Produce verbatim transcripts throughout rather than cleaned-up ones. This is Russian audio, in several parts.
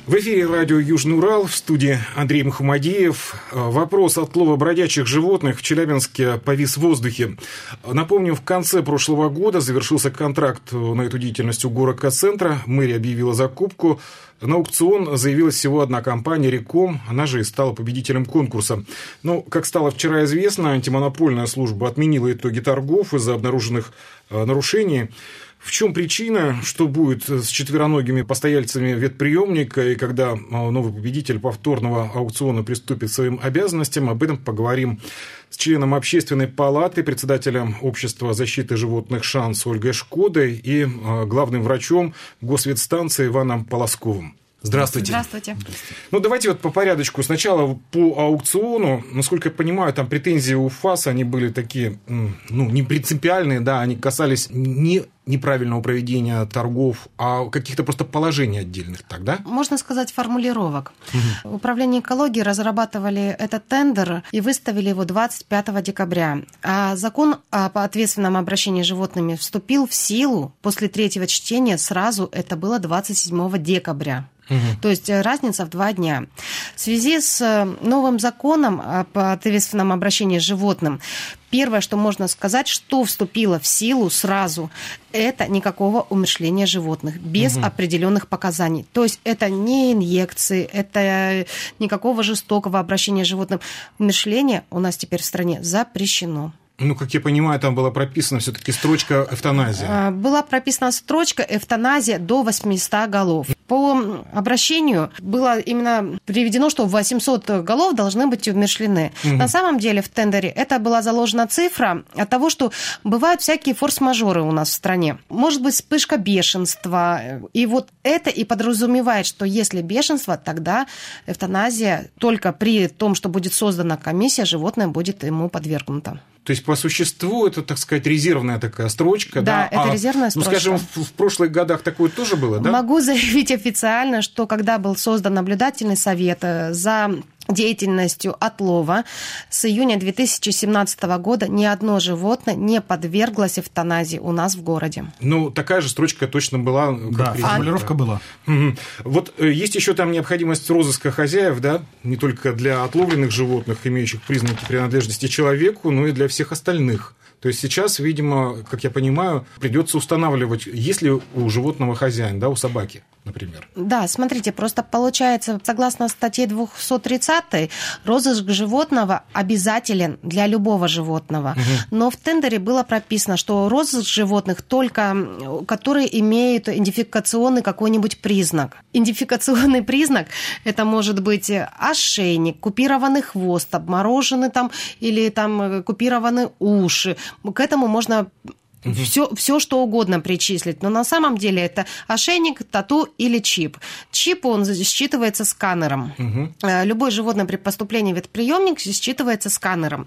В эфире радио «Южный Урал», в студии Андрей Мухамадиев. Вопрос отлова бродячих животных в Челябинске повис в воздухе. Напомню, в конце прошлого года завершился контракт на эту деятельность у Гороэкоцентра. Мэрия объявила закупку. На аукцион заявилась всего одна компания «Реком». Она же и стала победителем конкурса. Но, как стало вчера известно, антимонопольная служба отменила итоги торгов из-за обнаруженных нарушений. В чем причина, что будет с четвероногими постояльцами ветприемника, и когда новый победитель повторного аукциона приступит к своим обязанностям, об этом поговорим с членом Общественной палаты, председателем Общества защиты животных «Шанс» Ольгой Шкодой и главным врачом госветстанции Иваном Полосковым. Здравствуйте. Здравствуйте. Ну, давайте вот по порядочку. Сначала по аукциону. Насколько я понимаю, там претензии у ФАС, они были такие, ну, не принципиальные, да, они касались не неправильного проведения торгов, а каких-то просто положений отдельных тогда? Можно сказать, формулировок. Угу. Управление экологии разрабатывали этот тендер и выставили его двадцать пятого декабря. А закон об ответственном обращении с животными вступил в силу после третьего чтения сразу, это было двадцать седьмого декабря. Угу. То есть разница в два дня. В связи с новым законом об ответственном обращении с животным, первое, что можно сказать, что вступило в силу сразу, это никакого умерщвления животных без угу. определенных показаний. То есть это не инъекции, это никакого жестокого обращения с животным. Умерщвление у нас теперь в стране запрещено. Ну, как я понимаю, там была прописана все-таки строчка «эвтаназия». Была прописана строчка «эвтаназия до восьмисот голов». По обращению было именно приведено, что восемьсот голов должны быть умерщвлены. Угу. На самом деле в тендере это была заложена цифра от того, что бывают всякие форс-мажоры у нас в стране. Может быть, вспышка бешенства. И вот это и подразумевает, что если бешенство, тогда эвтаназия только при том, что будет создана комиссия, животное будет ему подвергнуто. То есть, по существу, это, так сказать, резервная такая строчка, да? Да, это а, резервная строчка. Ну, скажем, в, в прошлых годах такое тоже было, да? Могу заявить официально, что когда был создан наблюдательный совет за деятельностью отлова, с июня две тысячи семнадцатого года ни одно животное не подверглось эвтаназии у нас в городе. Ну, такая же строчка точно была. Да, формулировка была. Угу. Вот есть еще там необходимость розыска хозяев, да, не только для отловленных животных, имеющих признаки принадлежности человеку, но и для всех остальных. То есть сейчас, видимо, как я понимаю, придется устанавливать, есть ли у животного хозяин, да, у собаки, например. Да, смотрите, просто получается, согласно статье двести тридцать, розыск животного обязателен для любого животного. Угу. Но в тендере было прописано, что розыск животных только, которые имеют идентификационный какой-нибудь признак. Идентификационный признак – это может быть ошейник, купированный хвост, обмороженный там или там купированы уши. К этому можно угу. все, все что угодно причислить. Но на самом деле это ошейник, тату или чип. Чип, он считывается сканером. Угу. Любое животное при поступлении в ветприемник считывается сканером.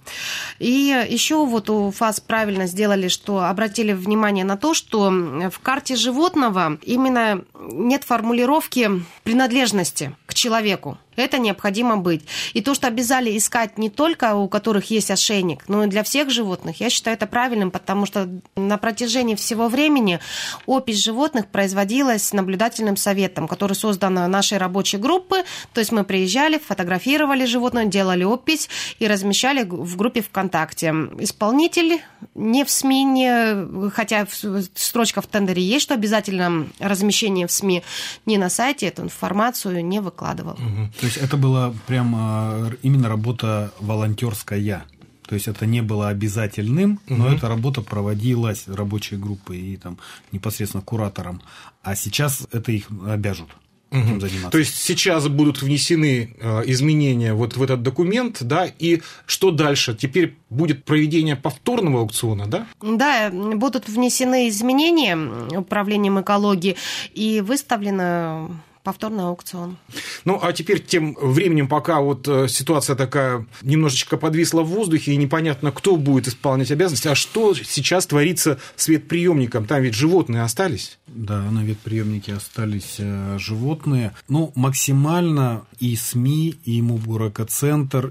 И еще вот у ФАС правильно сделали, что обратили внимание на то, что в карте животного именно нет формулировки принадлежности к человеку. Это необходимо быть. И то, что обязали искать не только у которых есть ошейник, но и для всех животных, я считаю это правильным, потому что на протяжении всего времени опись животных производилась наблюдательным советом, который создан нашей рабочей группы. То есть мы приезжали, фотографировали животное, делали опись и размещали в группе ВКонтакте. Исполнитель не в СМИ, не, хотя строчка в тендере есть, что обязательно размещение в СМИ, не на сайте эту информацию не выкладывал. Угу. То есть это была прям именно работа волонтерская. То есть это не было обязательным, но угу. эта работа проводилась рабочей группой и там непосредственно куратором. А сейчас это их обяжут. Угу. То есть сейчас будут внесены изменения вот в этот документ, да, и что дальше? Теперь будет проведение повторного аукциона, да? Да, будут внесены изменения управлением экологии и выставлено повторный аукцион. Ну, а теперь тем временем, пока вот ситуация такая немножечко подвисла в воздухе, и непонятно, кто будет исполнять обязанности, а что сейчас творится с ветприемником? Там ведь животные остались? Да, на ветприемнике остались животные. Ну, максимально и СМИ, и МУП-Гороэкоцентр,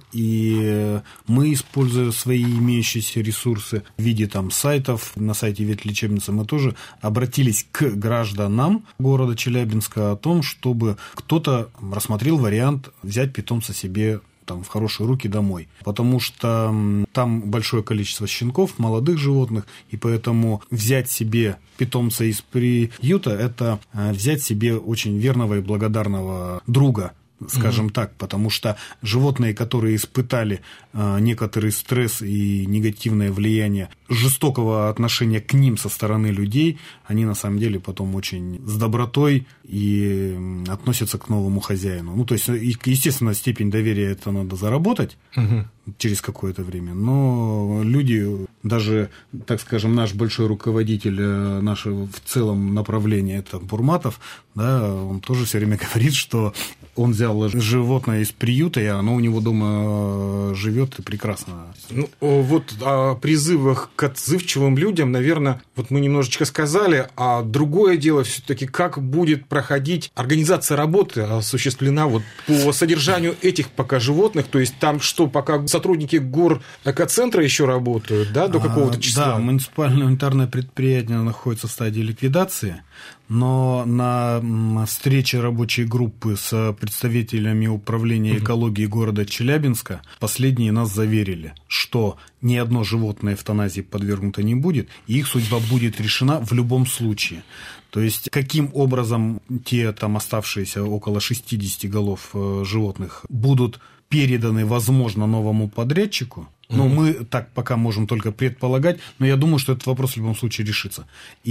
и мы, используя свои имеющиеся ресурсы в виде там сайтов, на сайте ветлечебницы мы тоже обратились к гражданам города Челябинска о том, что чтобы кто-то рассмотрел вариант взять питомца себе там, в хорошие руки домой. Потому что там большое количество щенков, молодых животных, и поэтому взять себе питомца из приюта – это взять себе очень верного и благодарного друга, скажем mm-hmm. так, потому что животные, которые испытали э, некоторый стресс и негативное влияние жестокого отношения к ним со стороны людей, они на самом деле потом очень с добротой и относятся к новому хозяину. Ну, то есть, естественно, степень доверия это надо заработать mm-hmm. через какое-то время, но люди, даже, так скажем, наш большой руководитель нашего в целом направления, это Бурматов, да, он тоже все время говорит, что он взял животное из приюта, и оно у него дома живет и прекрасно. Ну, вот о призывах к отзывчивым людям, наверное, вот мы немножечко сказали, а другое дело все-таки, как будет проходить организация работы, осуществлена вот по содержанию этих пока животных, то есть там что, пока сотрудники гор-экоцентра еще работают, да, до какого-то числа? Да, муниципальное унитарное предприятие находится в стадии ликвидации, но на встрече рабочей группы с представителями управления экологии города Челябинска последние нас заверили, что ни одно животное эвтаназии подвергнуто не будет, и их судьба будет решена в любом случае. То есть, каким образом те там оставшиеся около шестьдесят голов животных будут переданы, возможно, новому подрядчику, ну, mm-hmm. мы так пока можем только предполагать, но я думаю, что этот вопрос в любом случае решится.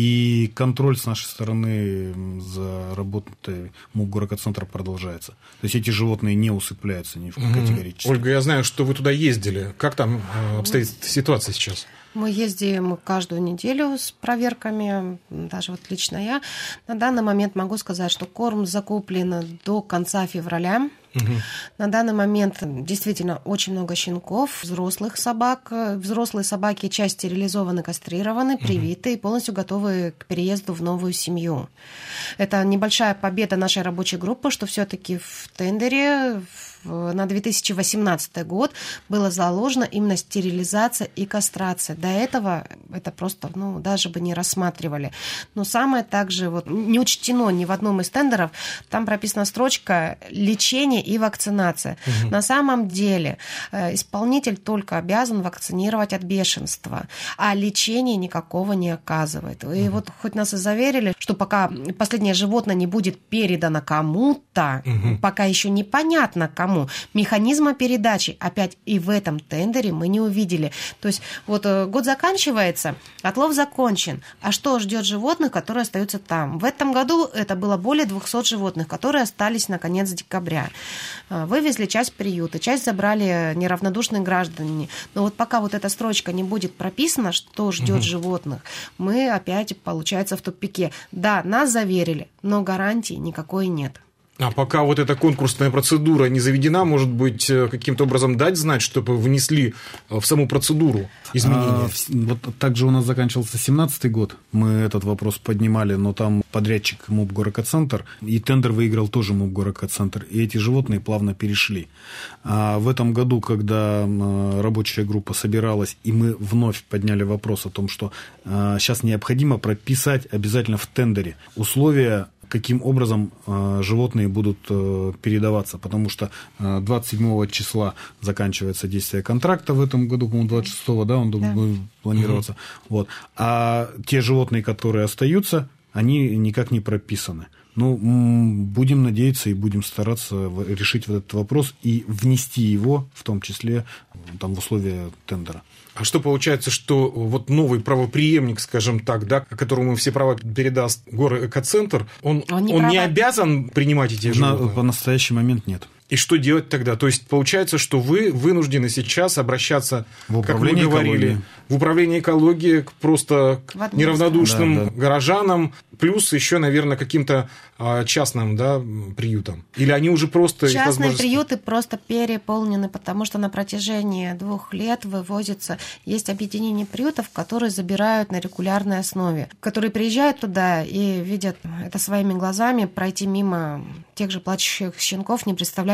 И контроль с нашей стороны за работой МУП-Горэкоцентра продолжается. То есть эти животные не усыпляются ни в mm-hmm. категорически. Ольга, я знаю, что вы туда ездили. Как там обстоит ситуация сейчас? Мы ездим каждую неделю с проверками, даже вот лично я. На данный момент могу сказать, что корм закуплен до конца февраля. Угу. На данный момент действительно очень много щенков, взрослых собак. Взрослые собаки часть стерилизованы, кастрированы, привиты угу. и полностью готовы к переезду в новую семью. Это небольшая победа нашей рабочей группы, что все-таки в тендере на две тысячи восемнадцатый год было заложено именно стерилизация и кастрация. До этого это просто, ну, даже бы не рассматривали. Но самое также вот не учтено ни в одном из тендеров, там прописана строчка «лечение и вакцинация». Угу. На самом деле исполнитель только обязан вакцинировать от бешенства, а лечения никакого не оказывает. И угу. вот хоть нас и заверили, что пока последнее животное не будет передано кому-то, угу. пока еще непонятно кому, механизма передачи опять и в этом тендере мы не увидели. То есть вот год заканчивается, отлов закончен. А что ждет животных, которые остаются там? В этом году это было более двухсот животных, которые остались на конец декабря. Вывезли часть приюта, часть забрали неравнодушные граждане. Но вот пока вот эта строчка не будет прописана, что ждет угу. животных, мы опять, получается, в тупике. Да, нас заверили, но гарантии никакой нет. А пока вот эта конкурсная процедура не заведена, может быть, каким-то образом дать знать, чтобы внесли в саму процедуру изменения? А, вот также у нас заканчивался семнадцатый год, мы этот вопрос поднимали, но там подрядчик МУП Горэкоцентр, и тендер выиграл тоже МУП Горэкоцентр, и эти животные плавно перешли. А в этом году, когда рабочая группа собиралась, и мы вновь подняли вопрос о том, что а, сейчас необходимо прописать обязательно в тендере условия, каким образом э, животные будут э, передаваться, потому что э, двадцать седьмого числа заканчивается действие контракта в этом году, по-моему, двадцать шестого, да, он да. будет планироваться. Угу. Вот. А те животные, которые остаются, они никак не прописаны. Ну, будем надеяться и будем стараться решить вот этот вопрос и внести его, в том числе, там, в условия тендера. А что получается, что вот новый правопреемник, скажем так, да, которому все права передаст Горэкоцентр, он, он, не, он не обязан принимать эти животные? На, по настоящий момент нет. И что делать тогда? То есть получается, что вы вынуждены сейчас обращаться, в как вы говорили, экологии. в управление экологии, просто к неравнодушным да, да. горожанам, плюс еще, наверное, каким-то частным, да, приютам. Или они уже просто... Частные возможности... приюты просто переполнены, потому что на протяжении двух лет вывозится... Есть объединение приютов, которые забирают на регулярной основе, которые приезжают туда и видят это своими глазами, пройти мимо тех же плачущих щенков не представляет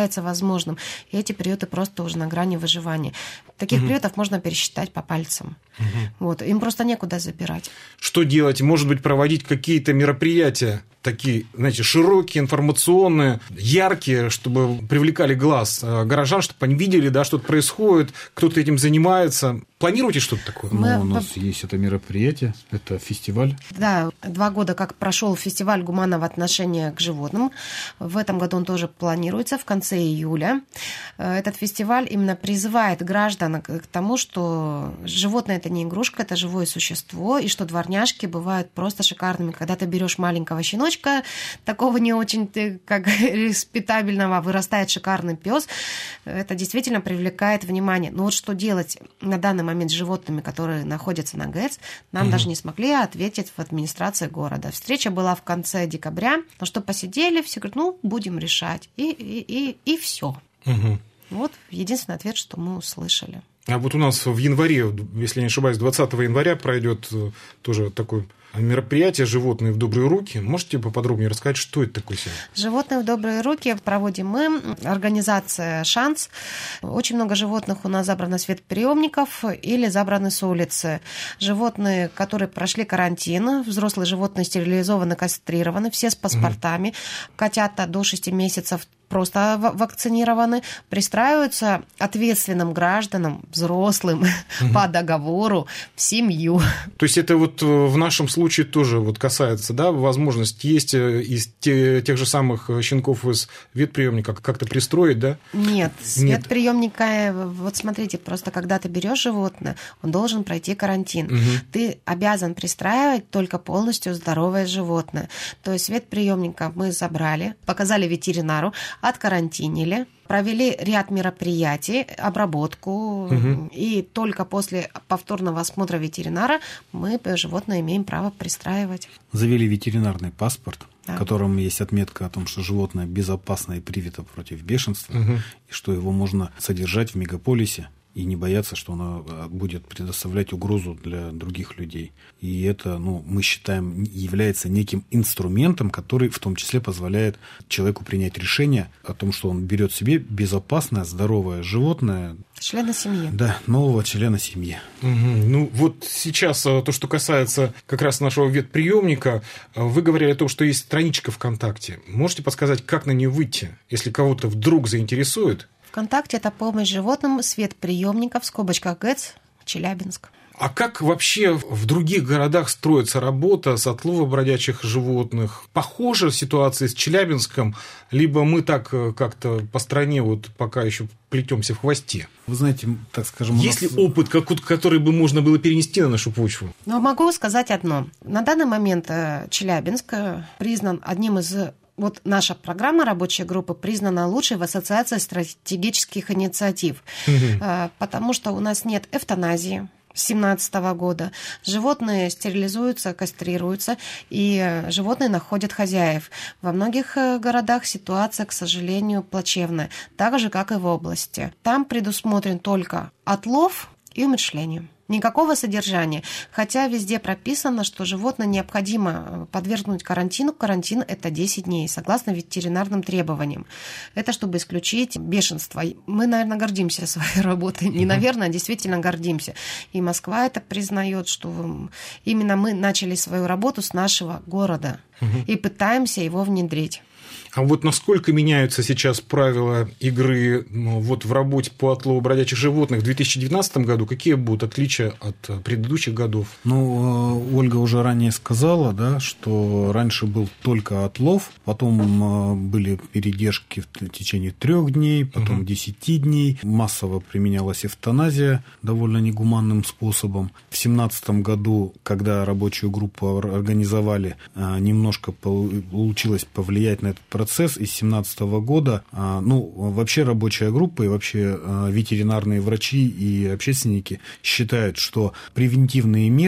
представляется возможным. И эти приюты просто уже на грани выживания. Таких угу. приютов можно пересчитать по пальцам. Угу. Вот. Им просто некуда забирать. Что делать? Может быть, проводить какие-то мероприятия такие, знаете, широкие, информационные, яркие, чтобы привлекали глаз горожан, чтобы они видели, да, что-то происходит, кто-то этим занимается. Планируете что-то такое? Мы... Ну, у нас есть это мероприятие, это фестиваль. Да, два года как прошел фестиваль гуманного отношения к животным. В этом году он тоже планируется в конце июля. Этот фестиваль именно призывает граждан к тому, что животное – это не игрушка, это живое существо, и что дворняжки бывают просто шикарными. Когда ты берешь маленького щеночка, такого не очень как респектабельного, вырастает шикарный пес, это действительно привлекает внимание. Но вот что делать на данный момент с животными, которые находятся на ГЭЦ, нам угу. даже не смогли ответить в администрации города. Встреча была в конце декабря, но что посидели, все говорят, ну, будем решать. И, и, и, и все. Угу. Вот единственный ответ, что мы услышали. А вот у нас в январе, если не ошибаюсь, двадцатого января пройдет тоже такое мероприятие «Животные в добрые руки». Можете поподробнее рассказать, что это такое сегодня? «Животные в добрые руки» проводим мы, организация «Шанс». Очень много животных у нас забрано с ветприемников или забраны с улицы. Животные, которые прошли карантин, взрослые животные стерилизованы, кастрированы, все с паспортами. Угу. Котята до шести месяцев просто вакцинированы, пристраиваются ответственным гражданам, взрослым, угу. по договору в семью. То есть это вот в нашем случае тоже вот касается, да, возможность есть из тех же самых щенков из ветприемника как-то пристроить, да? Нет, с Нет. ветприемника, вот смотрите, просто когда ты берешь животное, он должен пройти карантин. Угу. Ты обязан пристраивать только полностью здоровое животное. То есть ветприемника мы забрали, показали ветеринару, откарантинили, провели ряд мероприятий, обработку, угу. и только после повторного осмотра ветеринара мы животное имеем право пристраивать. Завели ветеринарный паспорт, да. в котором есть отметка о том, что животное безопасно и привито против бешенства, угу. и что его можно содержать в мегаполисе и не бояться, что оно будет предоставлять угрозу для других людей. И это, ну, мы считаем, является неким инструментом, который в том числе позволяет человеку принять решение о том, что он берет себе безопасное, здоровое животное. Члена семьи. Да, нового члена семьи. Угу. Ну, вот сейчас то, что касается как раз нашего ветприемника, вы говорили о том, что есть страничка ВКонтакте. Можете подсказать, как на нее выйти, если кого-то вдруг заинтересует? ВКонтакте – это помощь животным с ветприемников, в скобочках ГЭЦ, Челябинск. А как вообще в других городах строится работа с отловом бродячих животных? Похожа ситуация с Челябинском, либо мы так как-то по стране вот пока еще плетемся в хвосте? Вы знаете, так скажем... Есть нас... ли опыт, который бы можно было перенести на нашу почву? Ну, могу сказать одно. На данный момент Челябинск признан одним из... Вот наша программа рабочей группы признана лучшей в Ассоциации стратегических инициатив, угу. потому что у нас нет эвтаназии с две тысячи семнадцатого года. Животные стерилизуются, кастрируются, и животные находят хозяев. Во многих городах ситуация, к сожалению, плачевная, так же, как и в области. Там предусмотрен только отлов и умерщвление. Никакого содержания. Хотя везде прописано, что животное необходимо подвергнуть карантину. Карантин – это десять дней, согласно ветеринарным требованиям. Это чтобы исключить бешенство. Мы, наверное, гордимся своей работой. Не, наверное, а действительно гордимся. И Москва это признает, что именно мы начали свою работу с нашего города и пытаемся его внедрить. А вот насколько меняются сейчас правила игры, ну, вот в работе по отлову бродячих животных в две тысячи девятнадцатом году? Какие будут отличия от предыдущих годов? Ну, Ольга уже ранее сказала, да, что раньше был только отлов, потом были передержки в течение трех дней, потом угу. десяти дней. Массово применялась эвтаназия довольно негуманным способом. В две тысячи семнадцатом году, когда рабочую группу организовали, немножко получилось повлиять на этот процесс. Процесс из две тысячи семнадцатого года, ну, вообще рабочая группа и вообще ветеринарные врачи и общественники считают, что превентивные меры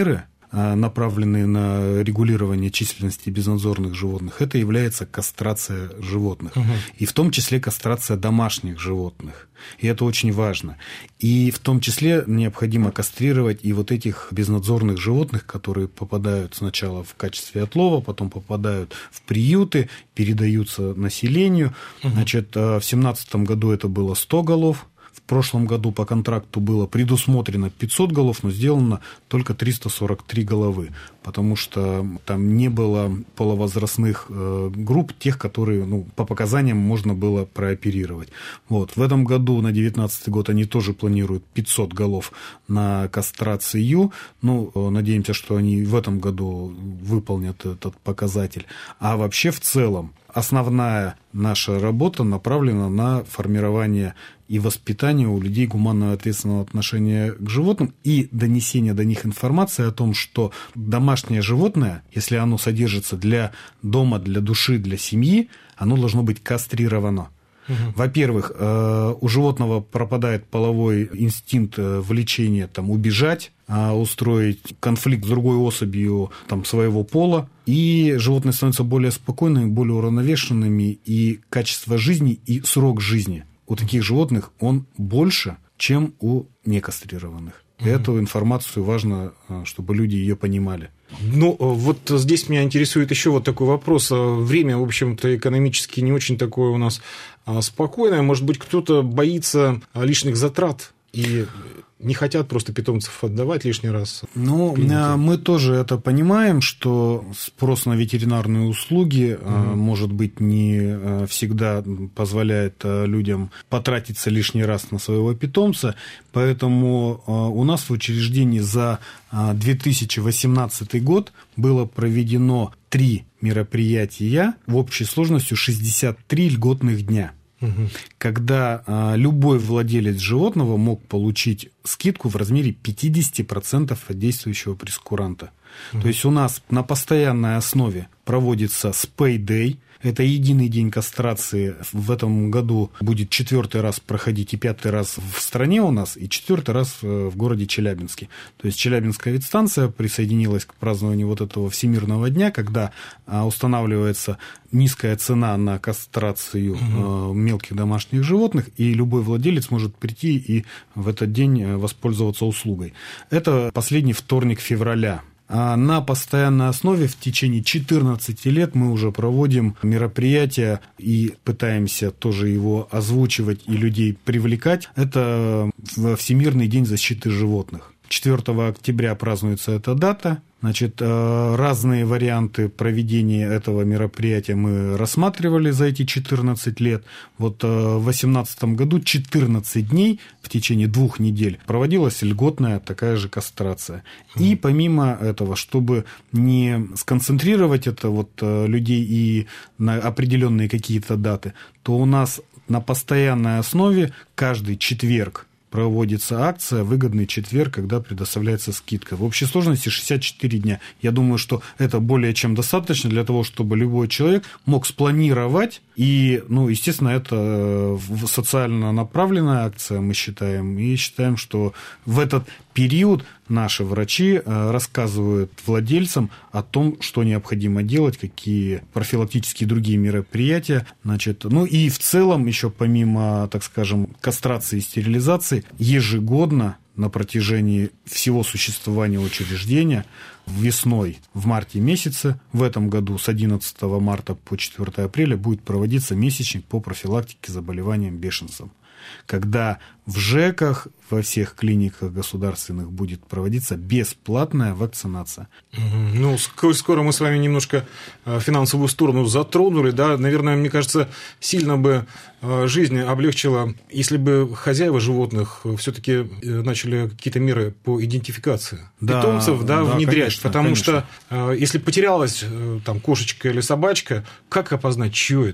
направленные на регулирование численности безнадзорных животных, это является кастрация животных. Угу. И в том числе кастрация домашних животных. И это очень важно. И в том числе необходимо кастрировать и вот этих безнадзорных животных, которые попадают сначала в качестве отлова, потом попадают в приюты, передаются населению. Угу. Значит, в две тысячи семнадцатом году это было сто голов. В прошлом году по контракту было предусмотрено пятьсот голов, но сделано только триста сорок три головы, потому что там не было полувозрастных групп, тех, которые, ну, по показаниям можно было прооперировать. Вот. В этом году, на две тысячи девятнадцатый год, они тоже планируют пятьсот голов на кастрацию. Ну, надеемся, что они в этом году выполнят этот показатель. А вообще в целом основная наша работа направлена на формирование и воспитание у людей гуманного ответственного отношения к животным и донесение до них информации о том, что домашнее животное, если оно содержится для дома, для души, для семьи, оно должно быть кастрировано. Угу. Во-первых, у животного пропадает половой инстинкт влечения там, убежать, устроить конфликт с другой особью там, своего пола, и животные становятся более спокойными, более уравновешенными, и качество жизни, и срок жизни у таких животных он больше, чем у некастрированных. Mm-hmm. Эту информацию важно, чтобы люди ее понимали. Ну, вот здесь меня интересует еще вот такой вопрос. Время, в общем-то, экономически не очень такое у нас спокойное. Может быть, кто-то боится лишних затрат и не хотят просто питомцев отдавать лишний раз? Ну, мы тоже это понимаем, что спрос на ветеринарные услуги, угу. может быть, не всегда позволяет людям потратиться лишний раз на своего питомца, поэтому у нас в учреждении за две тысячи восемнадцатый год было проведено три мероприятия в общей сложностью шестьдесят три льготных дня. Угу. Когда а, любой владелец животного мог получить скидку в размере пятьдесят процентов от действующего прескуранта. Угу. То есть у нас на постоянной основе проводится спей-дэй. Это единый день кастрации. В этом году будет четвертый раз проходить и пятый раз в стране у нас, и четвертый раз в городе Челябинске. То есть Челябинская ветстанция присоединилась к празднованию вот этого Всемирного дня, когда устанавливается низкая цена на кастрацию угу. мелких домашних животных, и любой владелец может прийти и в этот день воспользоваться услугой. Это последний вторник февраля. А на постоянной основе в течение четырнадцати лет мы уже проводим мероприятия и пытаемся тоже его озвучивать и людей привлекать. Это Всемирный день защиты животных. четвёртого октября празднуется эта дата. Значит, разные варианты проведения этого мероприятия мы рассматривали за эти четырнадцать лет. Вот в две тысячи восемнадцатом году четырнадцать дней в течение двух недель проводилась льготная такая же кастрация. И помимо этого, чтобы не сконцентрировать это вот людей и на определенные какие-то даты, то у нас на постоянной основе каждый четверг проводится акция «Выгодный четверг», когда предоставляется скидка. В общей сложности шестьдесят четыре дня. Я думаю, что это более чем достаточно для того, чтобы любой человек мог спланировать. И, ну, естественно, это социально направленная акция, мы считаем. И считаем, что в этот период наши врачи рассказывают владельцам о том, что необходимо делать, какие профилактические другие мероприятия. Значит, ну и в целом еще помимо, так скажем, кастрации и стерилизации, ежегодно на протяжении всего существования учреждения весной, в марте месяце, в этом году с одиннадцатого марта по четвёртое апреля будет проводиться месячник по профилактике заболеваниям бешенством, когда в ЖЭКах, во всех клиниках государственных будет проводиться бесплатная вакцинация. Ну, скоро мы с вами немножко финансовую сторону затронули, да, наверное, мне кажется, сильно бы жизнь облегчила, если бы хозяева животных все-таки начали какие-то меры по идентификации да, питомцев, да, да, внедрять, конечно, потому конечно. что если потерялась там кошечка или собачка, как опознать, чье это?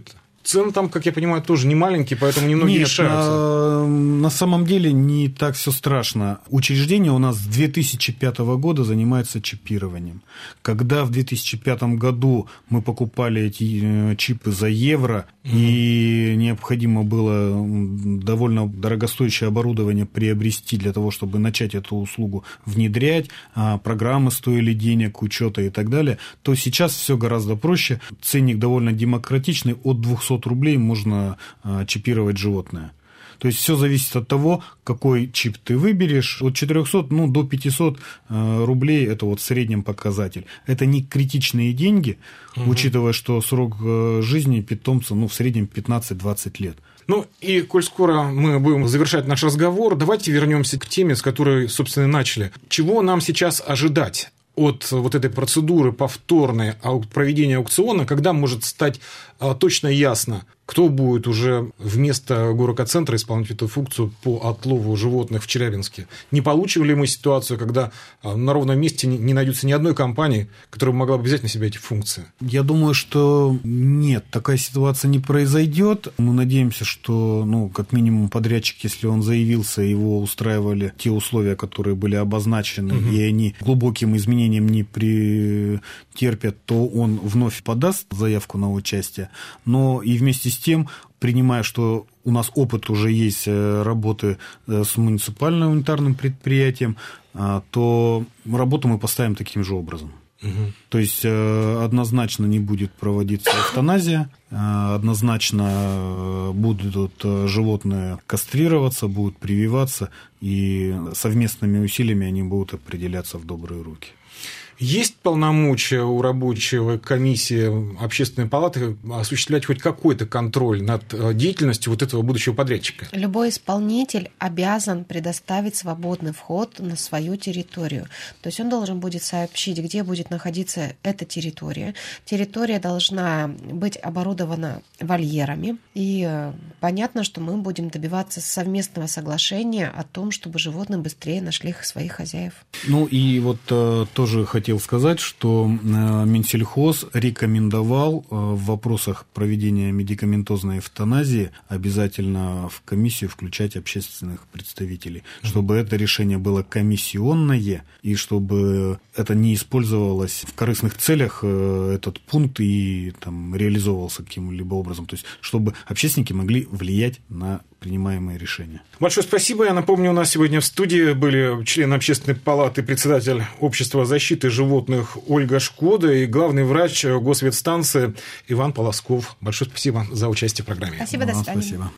цены там, как я понимаю, тоже не маленькие, поэтому немногие Нет, решаются. На, на самом деле не так все страшно. Учреждение у нас с две тысячи пятого года занимается чипированием. Когда в две тысячи пятом году мы покупали эти чипы за евро, mm-hmm. и необходимо было довольно дорогостоящее оборудование приобрести для того, чтобы начать эту услугу внедрять, программы стоили денег, учета и так далее, то сейчас все гораздо проще. Ценник довольно демократичный, от двухсот рублей можно чипировать животное. То есть все зависит от того, какой чип ты выберешь. От четырехсот ну, до пятисот рублей это вот в среднем показатель. Это не критичные деньги, угу. учитывая, что срок жизни питомца ну, в среднем пятнадцать-двадцать лет. Ну и, коль скоро мы будем завершать наш разговор, давайте вернемся к теме, с которой, собственно, и начали. Чего нам сейчас ожидать от вот этой процедуры повторной проведения аукциона, когда может стать точно ясно, кто будет уже вместо горокоцентра исполнять эту функцию по отлову животных в Челябинске? Не получим ли мы ситуацию, когда на ровном месте не найдется ни одной компании, которая могла бы взять на себя эти функции? Я думаю, что нет, такая ситуация не произойдет. Мы надеемся, что, ну, как минимум, подрядчик, если он заявился, его устраивали те условия, которые были обозначены, угу. и они глубоким изменениям не претерпят, то он вновь подаст заявку на участие. Но и вместе с тем, принимая, что у нас опыт уже есть работы с муниципальным унитарным предприятием, то работу мы поставим таким же образом. Угу. То есть однозначно не будет проводиться эвтаназия, однозначно будут животные кастрироваться, будут прививаться, и совместными усилиями они будут определяться в добрые руки. Есть полномочия у рабочей комиссии Общественной палаты осуществлять хоть какой-то контроль над деятельностью вот этого будущего подрядчика? Любой исполнитель обязан предоставить свободный вход на свою территорию. То есть он должен будет сообщить, где будет находиться эта территория. Территория должна быть оборудована вольерами. И понятно, что мы будем добиваться совместного соглашения о том, чтобы животные быстрее нашли своих хозяев. Ну и вот тоже хотел Хотел сказать, что Минсельхоз рекомендовал в вопросах проведения медикаментозной эвтаназии обязательно в комиссию включать общественных представителей, mm-hmm. чтобы это решение было комиссионное и чтобы это не использовалось в корыстных целях, этот пункт, и там реализовывался каким-либо образом. То есть чтобы общественники могли влиять на принимаемые решения. Большое спасибо. Я напомню, у нас сегодня в студии были член Общественной палаты, председатель Общества защиты животных Ольга Шкода и главный врач госветстанции Иван Полосков. Большое спасибо за участие в программе. Спасибо, до свидания. Спасибо.